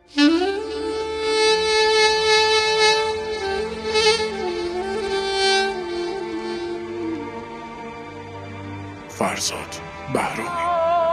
فرزاد بهرامی.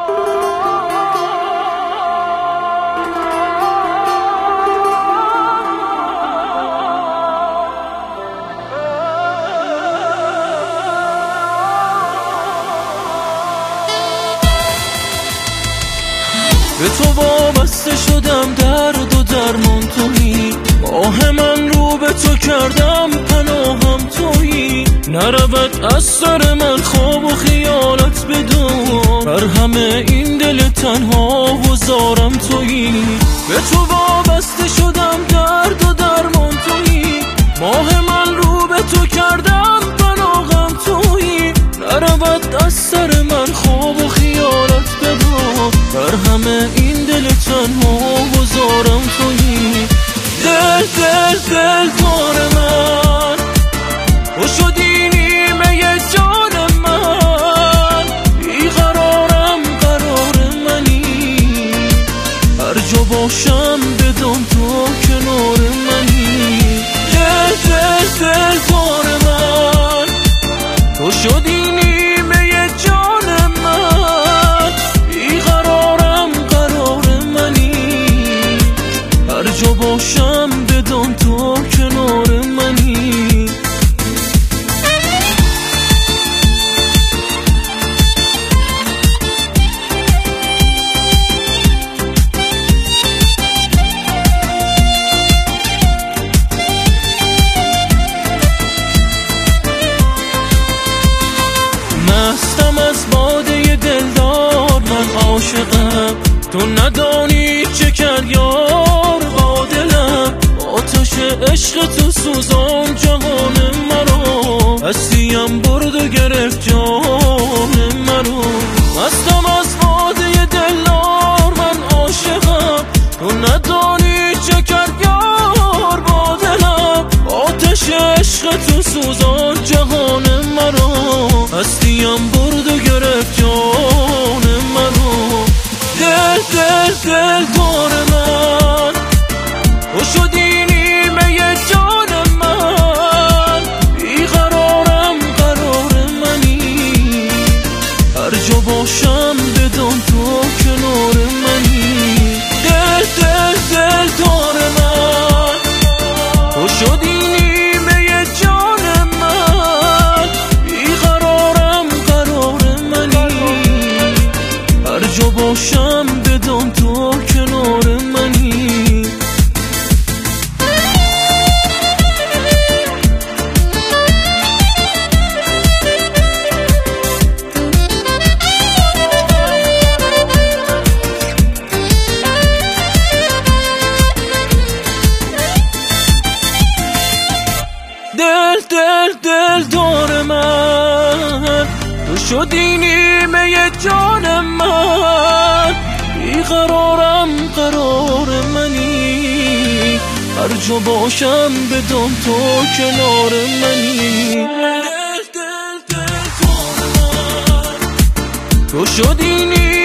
به تو وابسته شدم، درد و درمان تویی، آه من رو به تو کردم، پناهم تویی. نرود از سر من خواب و خیالت بدون، بر همه این دل تنها و زارم تویی. به تو وابسته شدم، درد و درمان تویی، ماه من رو به تو کردم، پناهم تویی. نرود از سر من خواب و خیالت بدون، بر همه این دل تنها و زارم تویی. دل دل دل دار من، تو شدی نیمه جان من، بیقرارم قرار منی، هر جا باشم بدان تو کنار منی. دل دل دل دار من، تو شدی نیمه جان من، بیقرارم قرار منی، هر جا باشم بدان تو کنار منی. مستم از باده دلدار، من عاشقم، تو ندانی چه کرد یار با دلم. آتش عشق تو سوزان جهان مرا، هستیم برد و گرفت جان مرا. مستم از باده دلدار، من عاشقم، تو ندانی چه کرد یار با دلم. آتش عشق تو سوزان جهان مرا، هستیم برد و گرفت جان مرا. دل دل دل دار من، تو شدی نیمه جان من، بیقرارم قرار منی، هر جا باشم بدان تو کنار منی. دل دل دل دار من، تو شدی نیمه جان من، بیقرارم قرار منی، هر جا باشم بدان تو کنار منی. دل دل دل دار من، تو شدی نیمه جان من، بیقرارم قرار منی، هر جا باشم بدان تو کنار منی. دل دل دل دار من، تو شدی نیمه